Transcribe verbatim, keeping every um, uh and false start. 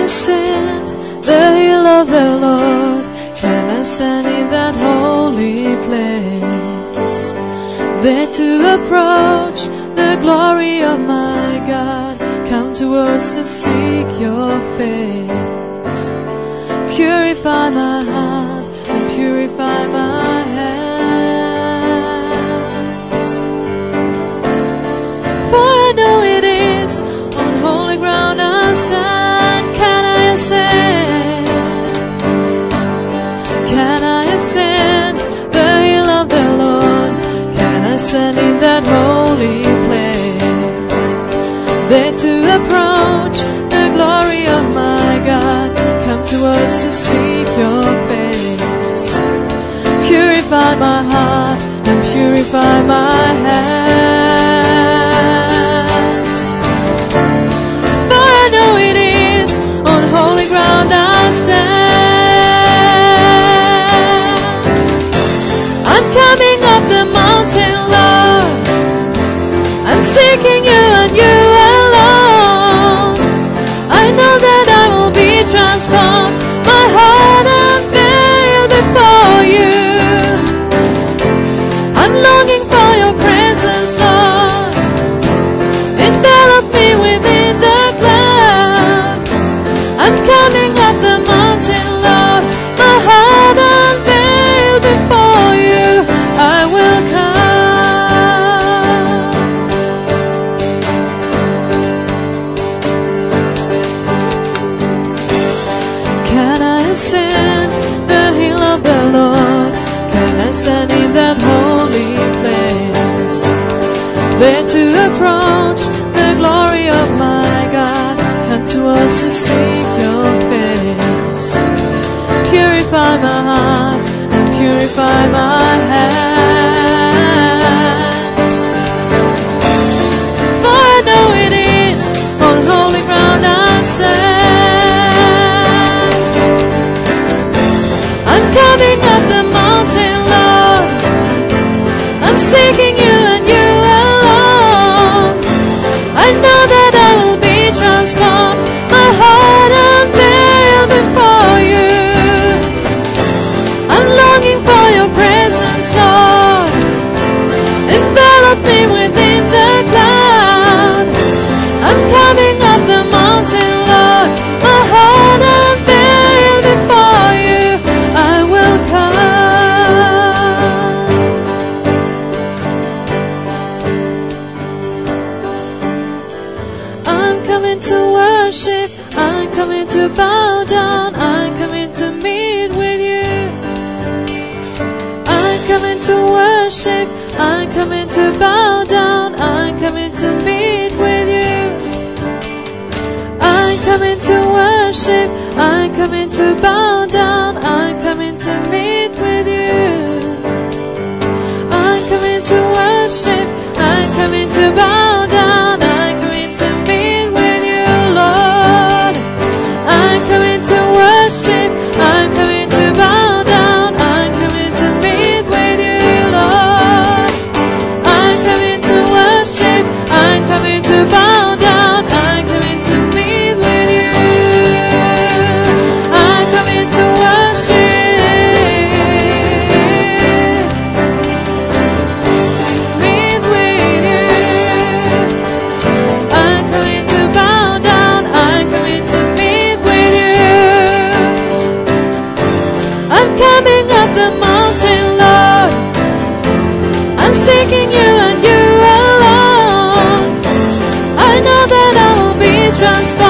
ascend the hill of the Lord? Can I stand in that holy place? There to approach the glory of my God. Come towards to seek your face. Purify my heart and purify my hands. For I know it is on holy ground I stand. Can I ascend? Can I ascend the hill of the Lord? Can I stand in that holy place? There to approach the glory of my God. Come towards to seek your face. Purify my heart and purify my hands. For I know it is on holy ground I stand. I'm coming up the mountain, Lord. I'm seeking you and you alone. I know that I will be transformed. My heart unveiled before you. I'm longing for your presence, Lord. Envelop me within the cloud. I'm coming up the mountain, Lord. My heart unveiled before you. I will come. Can I ascend the hill of the Lord? Can I stand in that holy place? There to approach the glory of my God. Come to us to seek your face. Purify my heart and purify my hands. For I know it is on holy ground I stand. I'm coming up the mountain, Lord. I'm seeking you and you alone. I know that I will be transformed. My heart unveiled before you. I'm longing for your presence, Lord. Envelop me within the cloud. I'm coming up the mountain, Lord. My heart unveiled before you. I will come. I'm coming to worship. I'm coming to bow down. I'm coming to meet with you. I'm coming to worship. I'm coming to bow down. I'm coming to meet with you. I'm coming to worship. I'm coming to bow down. I'm coming to meet with you. I'm coming to worship. I'm coming to bow down. I'm coming to meet with you, Lord. I'm coming to worship. I'm coming to bow down. I'm coming to meet with you, Lord. I'm coming to worship. I'm coming to bow down. I'm coming to meet with you. I'm coming to worship. To meet with you. I'm coming to bow down. I'm coming to meet with you. I'm coming up the mountain, Lord. I'm seeking you and you alone. I know that I will be transformed.